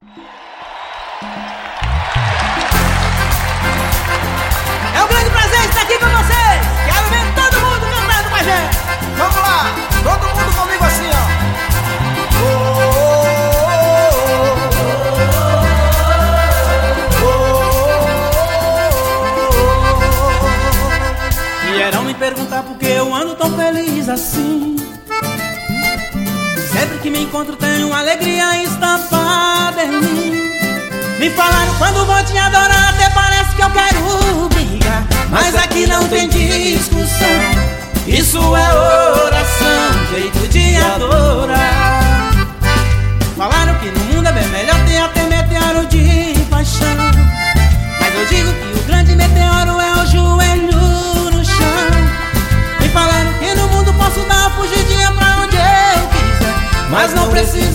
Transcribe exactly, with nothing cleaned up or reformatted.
É um grande prazer estar aqui com vocês. Quero ver todo mundo cantando com a gente. Vamos lá, todo mundo comigo assim, ó. Oh, oh, oh, oh. Vieram me perguntar por que eu ando tão feliz assim. Sempre que me encontro tenho alegria estampada em mim. Me falaram quando vou te adorar, até parece que eu quero brigar. Mas aqui não tem discussão, isso é oração, jeito de adorar. Falaram que no mundo é bem melhor ter até meteoro de paixão. Mas eu digo que o grande meteoro é o joelho no chão. Me falaram que no mundo posso dar uma fugidinha pra onde eu quiser, mas não preciso